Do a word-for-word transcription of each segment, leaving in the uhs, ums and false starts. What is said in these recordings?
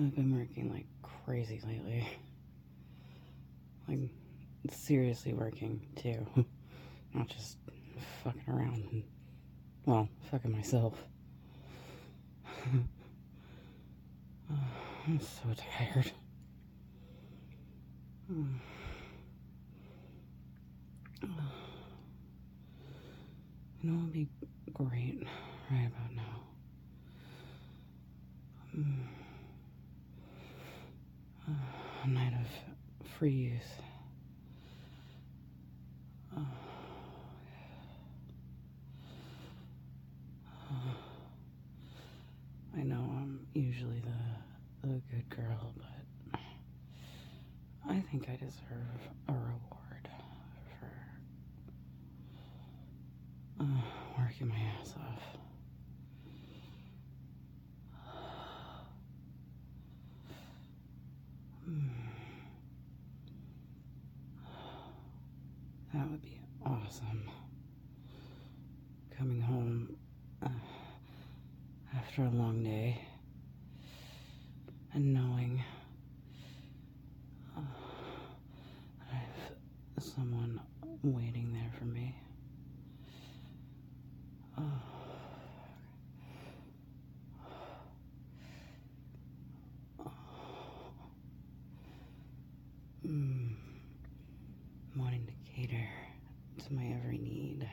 I've been working like crazy lately. Like, seriously working, too. Not just fucking around and, well, fucking myself. Oh, I'm so tired. You know what would be great right about now? A night of free youth. Oh. I know I'm usually the, the good girl, but I think I deserve a reward for uh, working my ass off. That would be awesome. Coming home uh, after a long day and knowing uh, I have someone waiting there for me. Oh. Mm. Wanting to cater to my every need.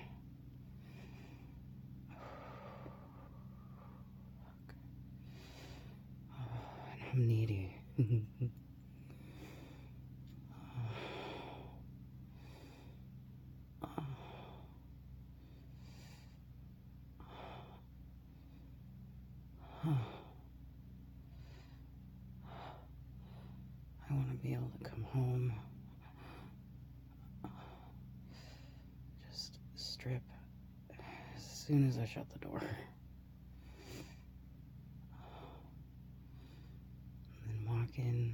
Oh, and I'm needy. I want to be able to come home, just strip as soon as I shut the door. And then walk in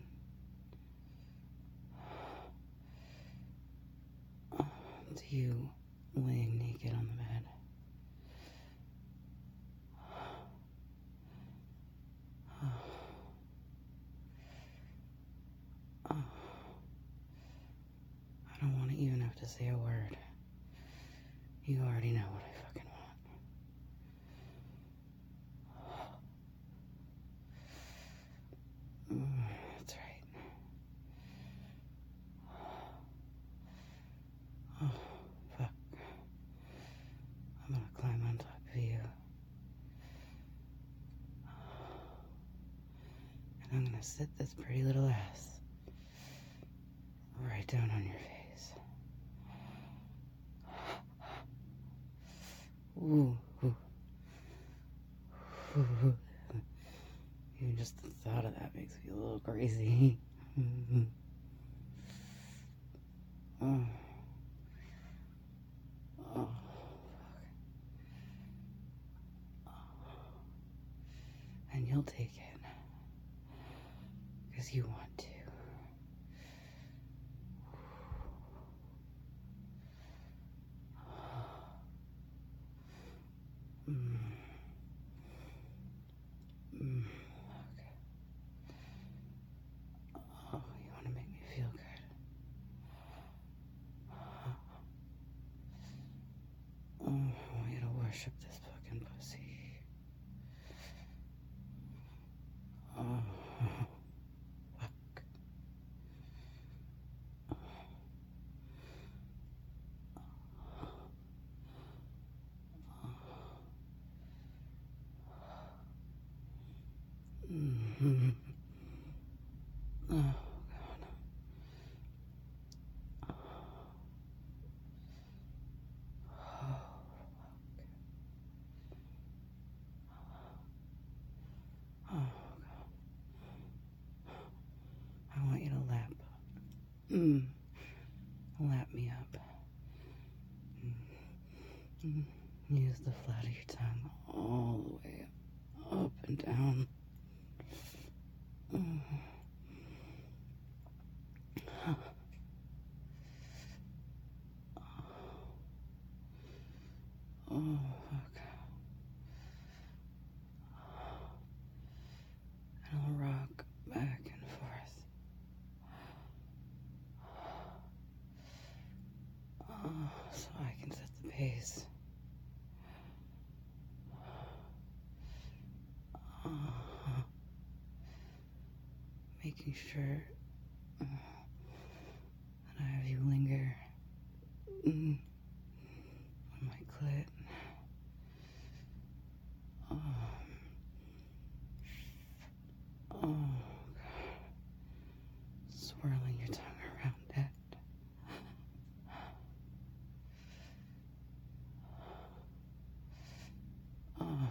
to you laying naked on the bed. I don't want to even have to say a word. You already know what I fucking want. Mm, that's right. Oh, fuck. I'm gonna climb on top of you. And I'm gonna sit this pretty little ass right down on your face. Ooh, ooh. Ooh. Even just the thought of that makes me a little crazy. Oh. Oh. And you'll take it. Because you want to. Mm. Mm. Okay. Oh, you want to make me feel good? Oh, I want you to worship this fucking pussy. Oh, fuck. Mm-hmm. Oh, God. Oh, oh, God. I want you to lap. Mm. Lap me up. Mm. Use the flat of your tongue all the way up and down. Mm. Oh, fuck. And I'll rock face. Uh, making sure uh, that I have you linger mm, on my clit. Um, oh, God. Swirling your tongue around it. Oh.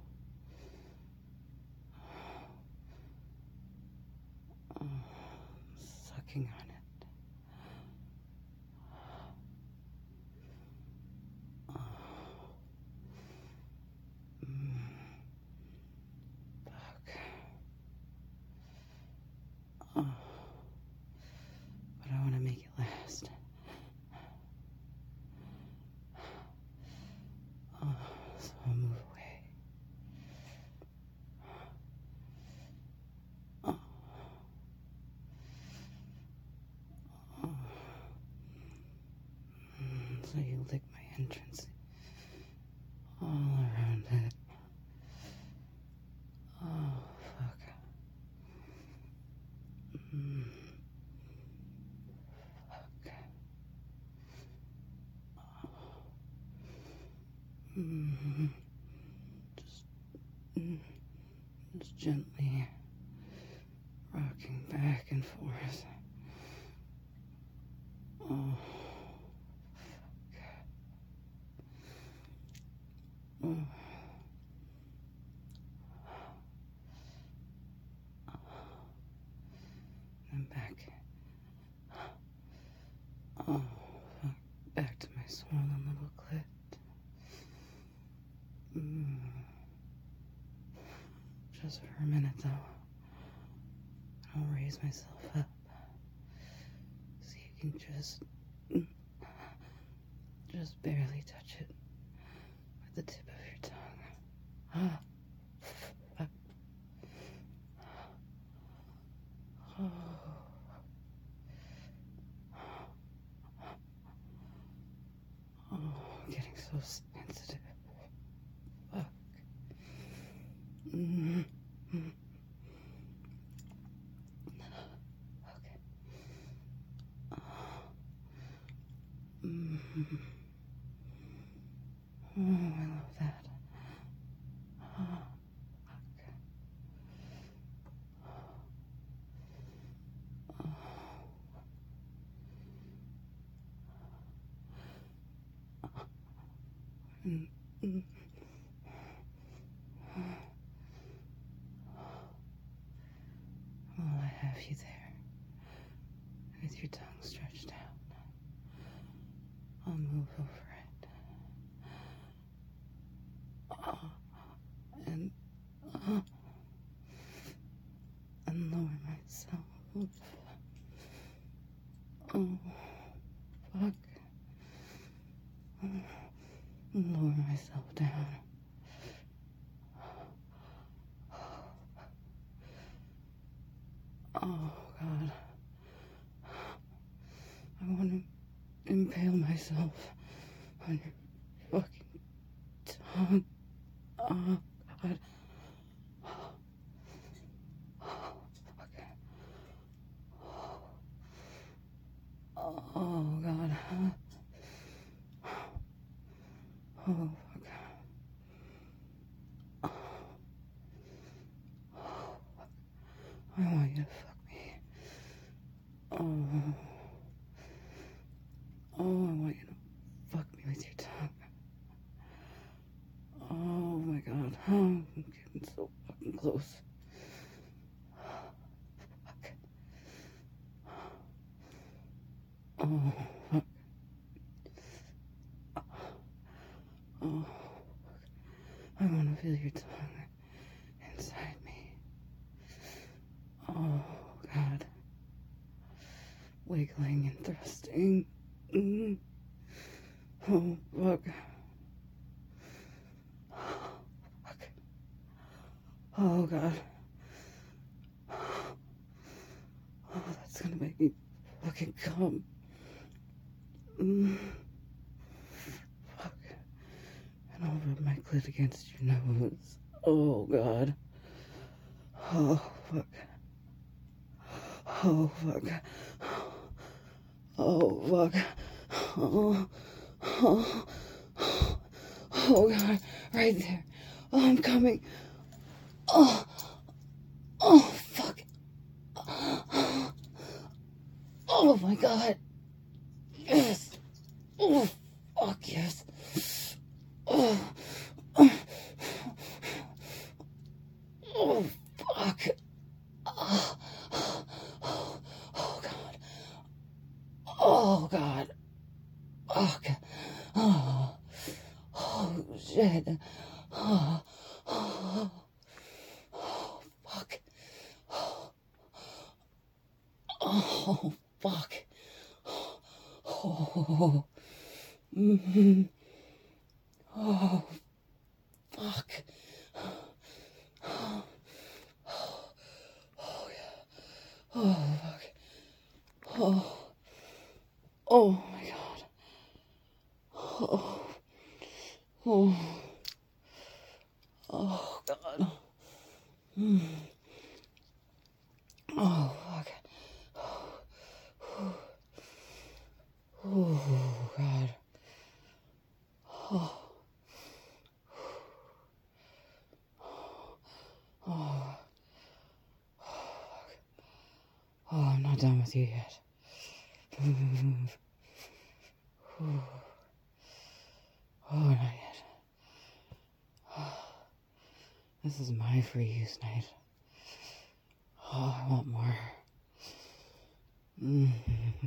Oh. Sucking on it. Oh. Mm. Fuck. Oh. But I want to make it last. Oh, so I'll move away. Oh. Oh. Mm, so you lick my entrance all around it. Oh, fuck. Mm. Fuck. Oh. Mm. Just, mm, just gently rocking back and forth. Oh. Fuck. Oh. And back. Oh, fuck. Back to my swollen little clit. Mm. Just for a minute, though. I'll raise myself up. So you can just... mm, just barely touch it with the tip of your tongue. Ah. Fuck. Oh. Oh, I'm getting so sensitive. Fuck. Mm-hmm. Okay. Oh. Mm-hmm. Oh, I love that. Oh, fuck. Oh. Mm, mm. Well, I have you there, with your tongue stretched out. I'll move over it. Oh, and, oh, and lower myself. Oh, fuck. Oh, and lower myself down. Oh, God. I want to impale myself on your fucking tongue. Oh, God. Oh, fuck. Oh, God. Oh, fuck. I want you to fuck me. Oh. Oh, I want you to fuck me with your tongue. Oh my God. Oh, I'm getting so fucking close. Fuck. Oh, fuck. Oh, fuck. I want to feel your tongue inside me. Oh, God. Wiggling and thrusting. Mm. Oh, fuck. Fuck. Oh, God. Oh, that's gonna make me fucking come. Mm. Fuck. rub my clit against your nose. Oh, God. Oh, fuck. Oh, fuck. Oh, fuck. Oh, oh, oh, God. Right there. Oh, I'm coming. Oh, oh, fuck. Oh, my God. Yes. Oh, fuck, yes. Oh, oh, oh fuck. Oh, oh, oh, God. Oh, God. Oh, God. Oh, oh shit. Oh, oh, oh, fuck. Oh, oh fuck. Oh, mm-hmm. Oh, fuck. Oh, oh, yeah. Oh, fuck. Oh, oh my God. Oh, oh, oh, God. Mm. Oh, fuck. Oh, God. Oh. Oh. Oh, I'm not done with you yet. Oh, not yet. This is my free use night. Oh, I want more. Mm.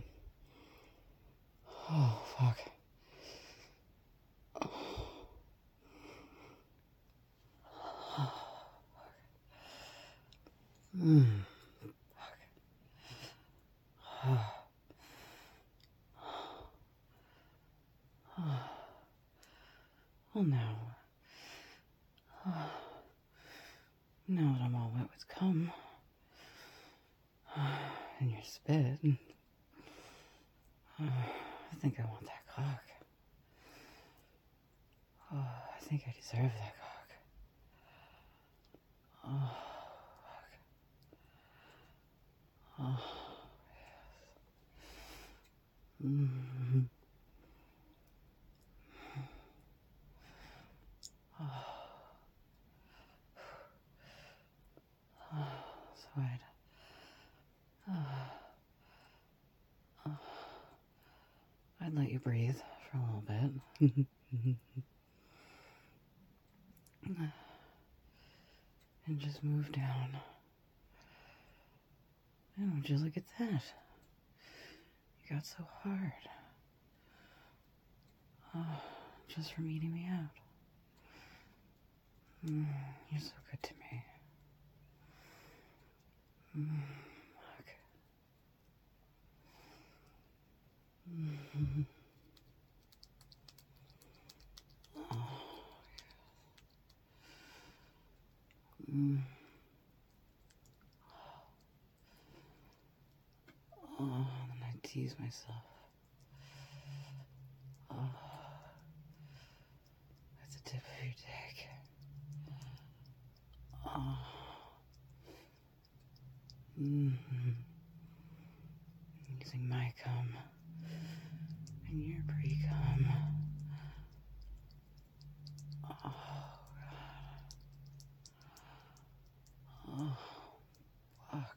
Oh, fuck. Mm. Fuck. Oh. Oh. Well, now. Oh. Now that I'm all wet with cum. And your spit. Oh, I think I want that cock. Oh, I think I deserve that cock. Oh, fuck. Oh, yes. Mm-hmm. Oh. Oh, sweat. Oh. Oh. I'd let you breathe for a little bit. And just move down. Oh, would you look at that? You got so hard. Oh, just from eating me out. Mm, you're so good to me. Mm, fuck. Mm-hmm. Oh, mm. Oh, and then I tease myself. Oh, that's the tip of your dick. Oh. Mm-hmm. Using my cum and your pre-cum. Oh, God. Oh, fuck.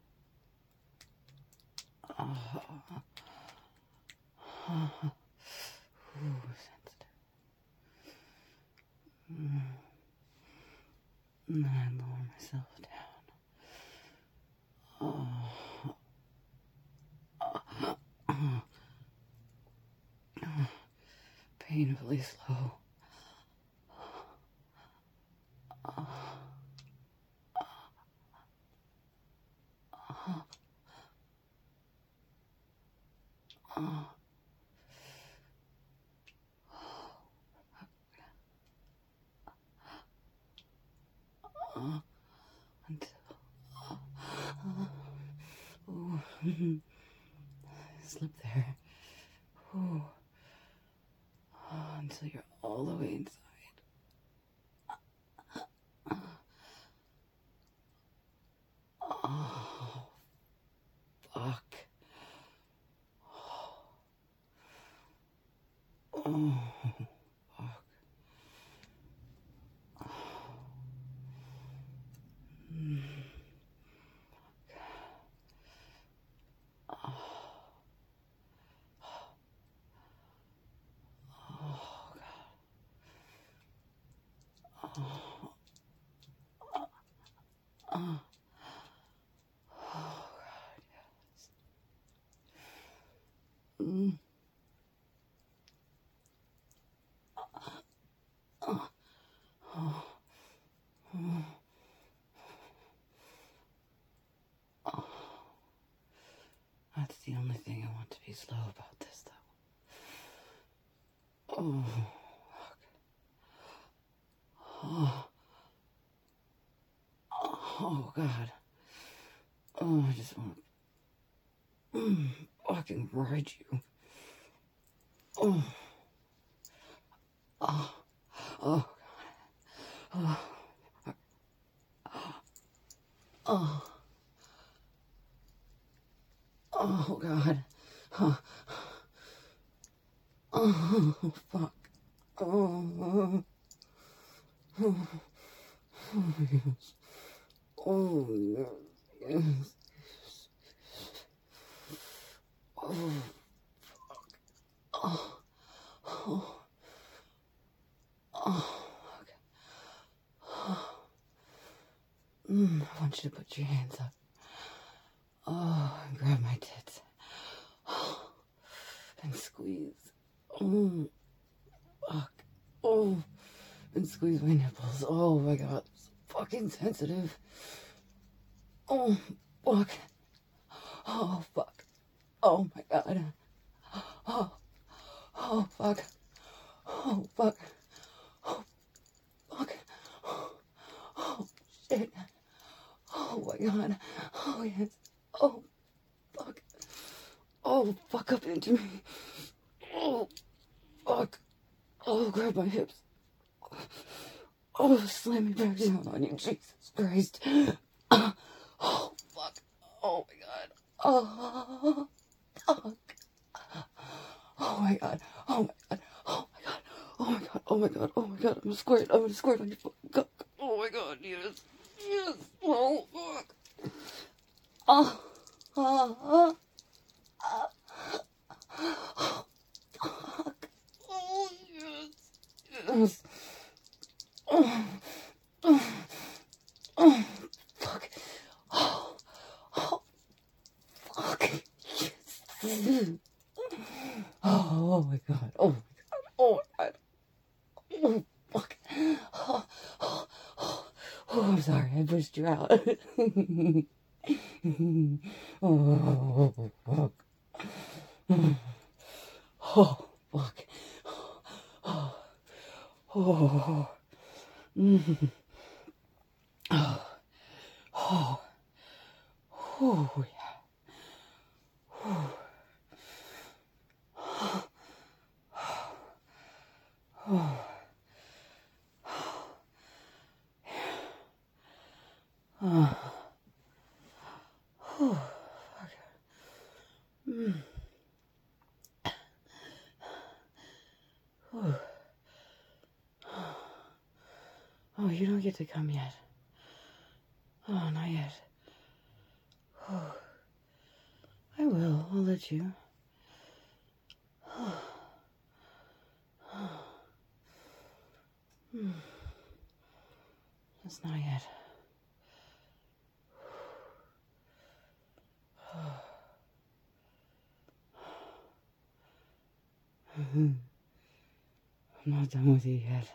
Oh. Oh. Ooh, sensitive. Mm. And then I lower myself down. Oh. Oh. Oh. Oh. Painfully slow. Oh. Oh. Oh. Oh. Until. Oh. Oh. Ooh. Slip there. Ooh. Oh, until you're all the way inside. Oh, oh, oh God, yes. Mm. Oh, oh, oh, oh. That's the only thing I want to be slow about this, though. Oh, oh, oh, God. Oh, I just want to mm, fucking ride you. Oh, oh, oh, God. Oh, oh, oh, God. Oh, oh, fuck. Oh, oh, oh, yes. Oh, yes. Oh, oh, oh, oh, okay. Oh. Mm, I want you to put your hands up. Oh, and grab my tits. Oh, and squeeze. Oh, fuck. Oh, and squeeze my nipples. Oh my God, it's fucking sensitive. Oh, fuck. Oh, fuck. Oh my God. Oh, oh, fuck. Oh, fuck. Oh, fuck. Oh, shit. Oh my God. Oh, yes. Oh, fuck. Oh, fuck up into me. Oh, fuck. Oh, grab my hips. Oh, slam me back down on you, Jesus Christ. Uh, oh, fuck. Oh my God. Oh, fuck. Oh my God. Oh my God. Oh my God. Oh my God. Oh my God. Oh my God. I'm gonna squirt. I'm gonna squirt on your fucking cock. Oh my God. Yes. Yes. Oh, fuck. Oh. Oh. Oh. Oh. Oh. Fuck. Oh, yes. Yes. Oh. Oh. Oh. Fuck. Oh. Oh. Fuck. Yes. Oh, oh my God. Oh my God. Oh my God. Oh, fuck. Oh, oh, oh, oh, I'm sorry. I pushed you out. Oh, fuck. Oh, fuck. Oh, oh, mm. Oh, oh, oh, yeah. Oh, oh, oh, oh, fuck. Mm. Oh. Oh, you don't get to come yet. Oh, not yet. Oh. I will. I'll let you. Oh. Oh. Hmm. Just not yet. Oh. I'm not done with you yet.